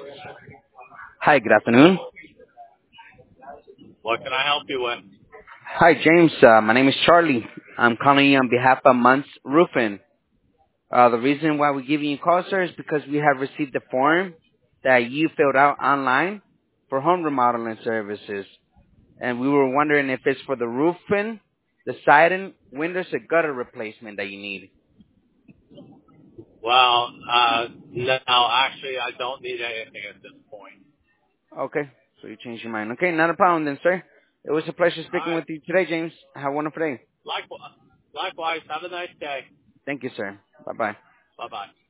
Hi, good afternoon. What can I help you with? Hi, James. My name is Charlie. I'm calling you on behalf of Months Roofing. The reason why we're giving you a call, sir, is because we have received a form that you filled out online for home remodeling services. And we were wondering if it's for the roofing, the siding, windows, or gutter replacement that you need. Well, no, actually, I don't need anything at this point. Okay, so you changed your mind. Okay, not a problem then, sir. It was a pleasure All speaking right. with you today, James. Have a wonderful day. Likewise. Have a nice day. Thank you, sir. Bye-bye. Bye-bye.